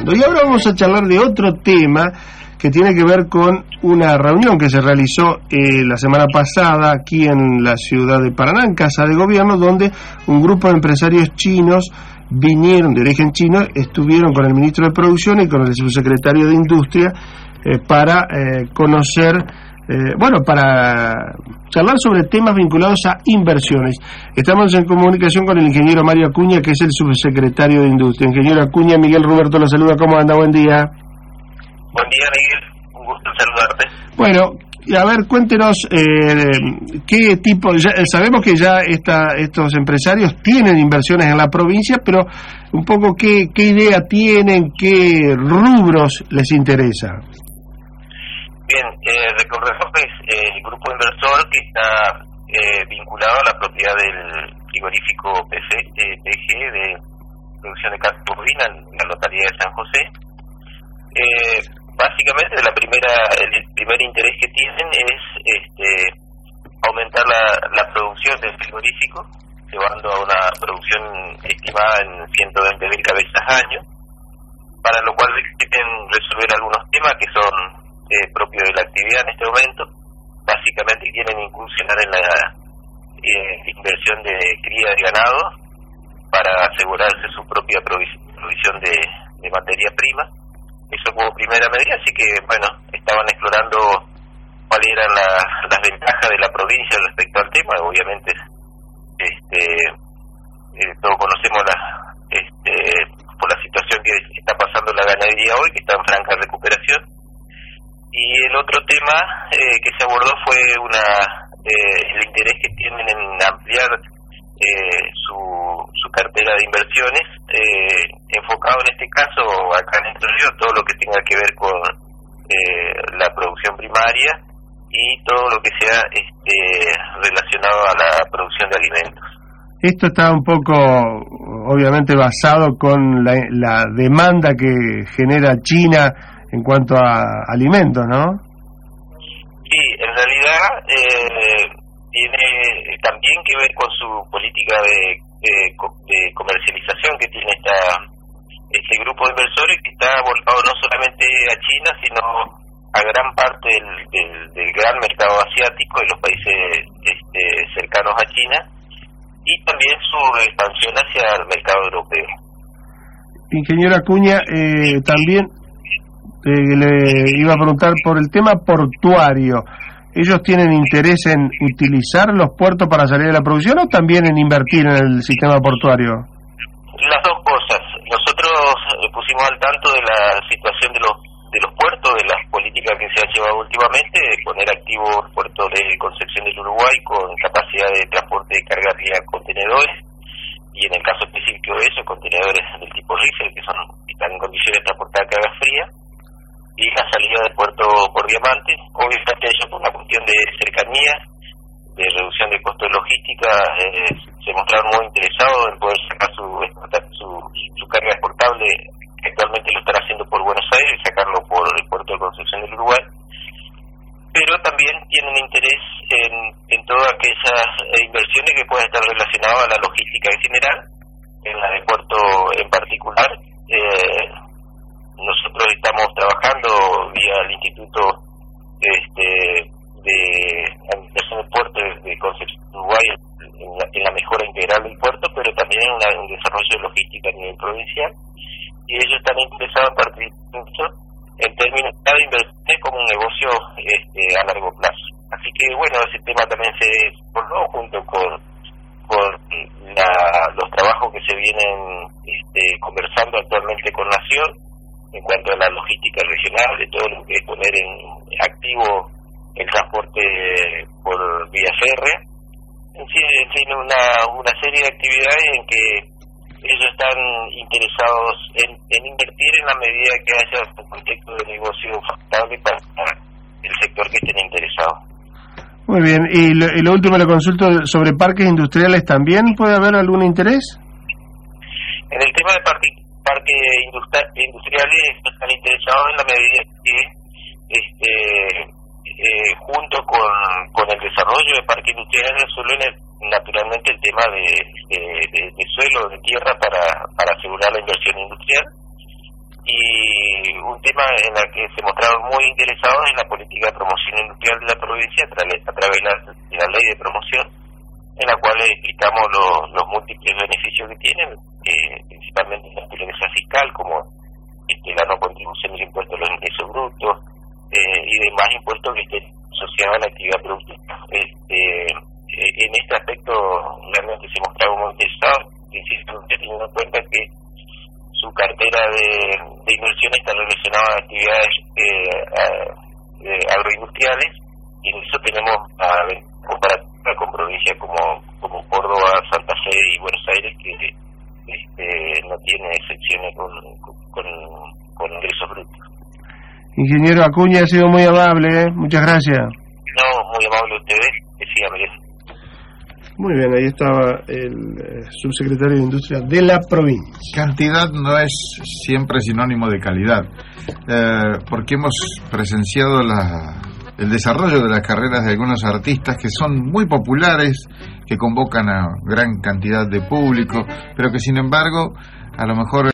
hablando. Y ahora vamos a charlar de otro tema que tiene que ver con una reunión que se realizó la semana pasada aquí en la ciudad de Paraná, en Casa de Gobierno, donde un grupo de empresarios chinos vinieron, de origen chino, estuvieron con el ministro de Producción y con el subsecretario de Industria para conocer, para charlar sobre temas vinculados a inversiones. Estamos en comunicación con el ingeniero Mario Acuña, que es el subsecretario de Industria. Ingeniero Acuña, Miguel Roberto lo saluda. ¿Cómo anda? Buen día. Buen día, Miguel. Un gusto saludarte. Bueno, a ver, cuéntenos qué tipo... sabemos que ya estos empresarios tienen inversiones en la provincia, pero un poco qué idea tienen, qué rubros les interesa. Bien, recordemos que es el grupo inversor que está vinculado a la propiedad del frigorífico PG de producción de carne bovina en la localidad de San José. Básicamente el primer interés que tienen es aumentar la producción del frigorífico, llevando a una producción estimada en 120.000 cabezas año, para lo cual quieren resolver algunos temas que son propios de la actividad en este momento. Básicamente quieren incursionar en la inversión de cría de ganado para asegurarse su propia provisión de materia prima. Eso como primera medida, así que estaban explorando cuáles eran las ventajas de la provincia respecto al tema. Obviamente todos conocemos por la situación que está pasando la ganadería hoy, que está en franca recuperación. Y el otro tema que se abordó fue el interés que tienen en ampliar su cartera de inversiones, enfocado en este caso acá en el interior, todo lo que tenga que ver con la producción primaria y todo lo que sea relacionado a la producción de alimentos. Esto está un poco, obviamente, basado con la demanda que genera China en cuanto a alimentos, ¿no? Sí, en realidad tiene también que ver con su política de comercialización que tiene este grupo de inversores, que está volcado no solamente a China, sino a gran parte del gran mercado asiático y los países cercanos a China, y también su expansión hacia el mercado europeo. Ingeniero Acuña, también le iba a preguntar por el tema portuario. ¿Ellos tienen interés en utilizar los puertos para salir de la producción o también en invertir en el sistema portuario? Las dos cosas. Nosotros pusimos al tanto de la situación de los puertos, de las políticas que se han llevado últimamente, de poner activos puertos de Concepción del Uruguay con capacidad de transporte de carga vía contenedores, y en el caso específico de eso, contenedores del tipo Riffel, que están en condiciones de transportar carga fría, y la salida del puerto por Diamante. Obviamente ellos, por una cuestión de cercanía, de reducción de costo de logística, se mostraron muy interesados en poder sacar su carga exportable. Actualmente lo están haciendo por Buenos Aires y sacarlo por el puerto de Concepción del Uruguay, pero también tienen interés en todas aquellas inversiones que puedan estar relacionadas a la logística en general, en la de puerto en particular. Nosotros estamos trabajando vía el Instituto de Administración del Puerto de Concepción Uruguay en la mejora integral del puerto, pero también en un desarrollo de logística a nivel provincial, y ellos están interesados en participar en términos de invertir como un negocio a largo plazo. Así que ese tema también se abordó junto con los trabajos que se vienen conversando actualmente con Nación en cuanto a la logística regional, de todo lo que es poner en activo el transporte por vía férrea. En fin, una serie de actividades en que ellos están interesados en invertir en la medida que haya un contexto de negocio favorable para el sector que estén interesado. Muy bien, y lo último le consulto sobre parques industriales, ¿también puede haber algún interés? En el tema de parques industriales están interesados en la medida que junto con el desarrollo de parques industriales resuelven naturalmente el tema de suelo, de tierra para asegurar la inversión industrial, y un tema en el que se mostraron muy interesados en la política de promoción industrial de la provincia a través de la ley de promoción, en la cual explicamos los múltiples beneficios que tienen, principalmente la naturaleza fiscal, como la no contribución del impuesto a los ingresos brutos y demás impuestos que estén asociados a la actividad productiva. En este aspecto realmente se mostraron muy interesados, insisto, teniendo en cuenta que su cartera de inversión está relacionada a actividades agroindustriales, y en eso tenemos comparativa con provincias como Córdoba, Santa Fe y Buenos Aires, que no tiene excepciones con ingresos brutos. Ingeniero Acuña, ha sido muy amable, muchas gracias. No, muy amable ustedes, que siga, Miguel. Muy bien, ahí estaba el subsecretario de Industria de la provincia. Cantidad no es siempre sinónimo de calidad, porque hemos presenciado el desarrollo de las carreras de algunos artistas que son muy populares, que convocan a gran cantidad de público, pero que sin embargo a lo mejor